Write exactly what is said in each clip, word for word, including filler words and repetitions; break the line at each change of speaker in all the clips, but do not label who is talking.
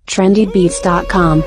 trendy beats dot com.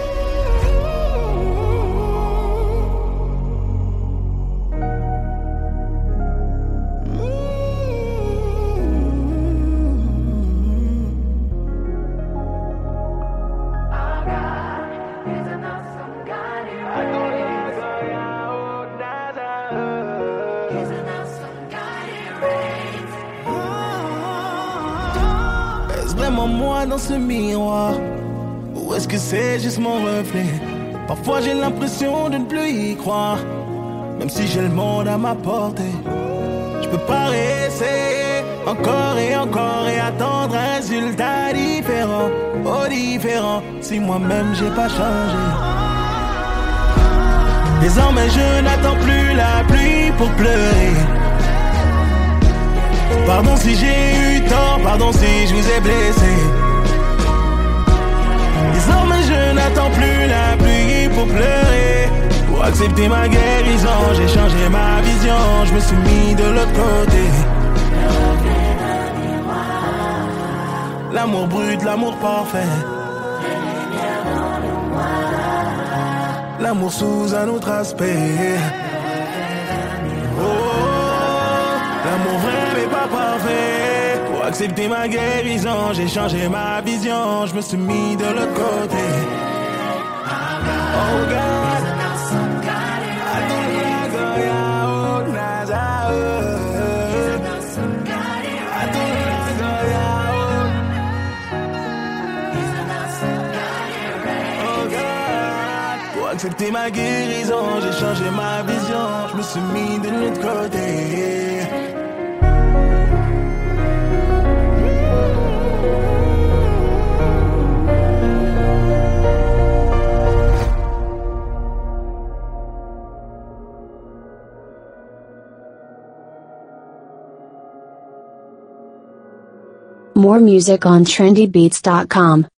Est-ce vraiment moi dans ce miroir? Ou est-ce que c'est juste mon reflet? Parfois j'ai l'impression de ne plus y croire. Même si j'ai le monde à ma portée, je peux pas réessayer encore et encore et attendre un résultat différent. Oh différent, si moi-même j'ai pas changé. Désormais je n'attends plus la pluie pour pleurer. Pardon si j'ai eu tort, pardon si je vous ai blessé. Désormais je n'attends plus la pluie pour pleurer. Pour accepter ma guérison, j'ai changé ma vision. Je me suis mis de l'autre côté. L'amour brut, l'amour parfait. L'amour sous un autre aspect. Oh, l'amour vrai mais pas parfait. Pour accepter ma guérison, j'ai changé ma vision. Je me suis mis de l'autre côté. Oh God, I don't like oh Naza. I don't like oh God. Pour accepter ma guérison, j'ai changé ma vision. Je me suis mis de l'autre côté.
More music on trendy beats dot com.